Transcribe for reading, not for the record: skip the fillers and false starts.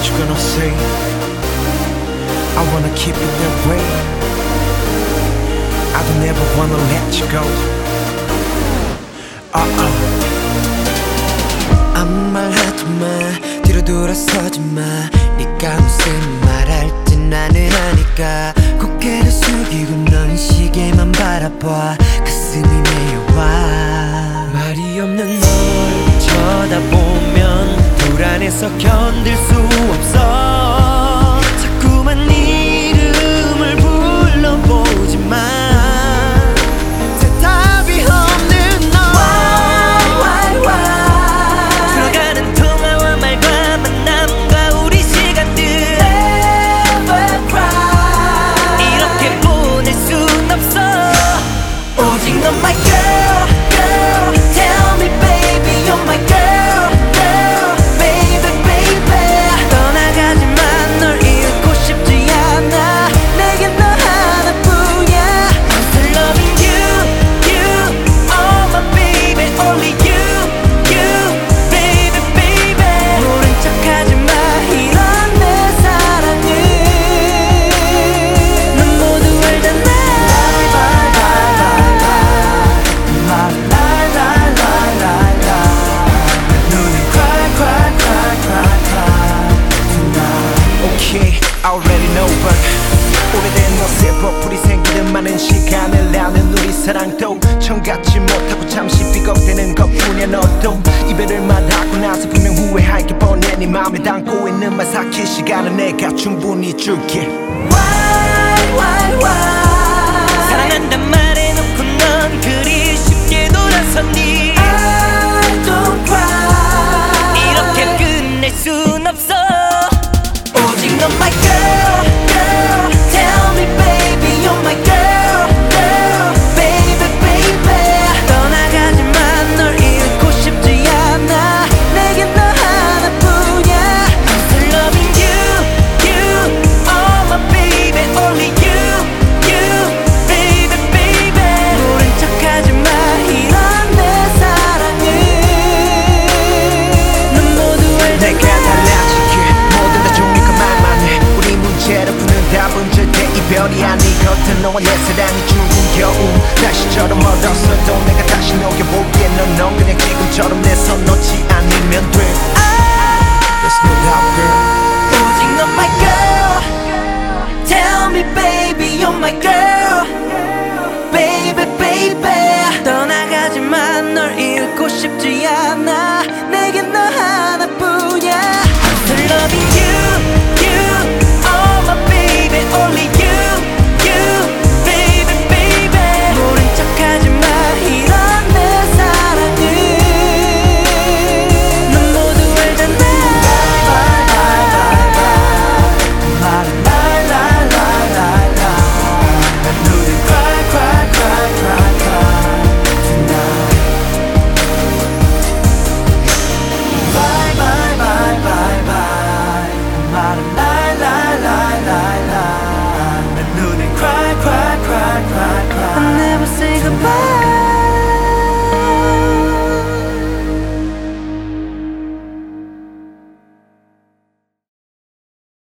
you gonna say? I wanna keep it that way. I don't ever wanna let you go. 아무 말 하지마, 뒤로 돌아서지마. 네가 무슨 말할 때 나는 아니까. 고개를 숙이고 넌 시계만 바라봐. 가슴이 메여와. 말이 없는 널 쳐다보면 불안해서 견딜 수 없어. 자꾸만 네 이름을 불러보지만 I already know but 오래된 너새 버풀이 생기는 많은 시간을 나눈 우리 사랑도 처음 같지 못하고 잠시 삐걱대는 것뿐이야. 너도 이별을 말하고 나서 분명 후회할 게 뻔해. 네 맘에 담고 있는 말 삭힐 시간은 내가 충분히 줄게. 사랑한단 말해놓고 넌 그리 쉽게 돌아섰니. I don't cry. 이렇게 끝낼 순 없어. 오직 넌 my girl, girl. Tell me baby you're my girl, girl. Baby, baby. 떠나가지만 널 잃고 싶지 않아. 내겐 너 하나뿐이야. I'm still loving you, you. Oh my baby, only you, you. Baby, baby. 모른 척하지마 이런 내 사랑을. 넌 모두 알잖아. 내가 달라질게. 모든 다 종이가 말만 해. 우리 문제를 푸는 답은 절대 이별이 아니거든. 너와 내 사랑이 죽은 겨울 날씨처럼 멀었어도 내가 다시 녹여볼게. 넌 그냥 지금처럼 내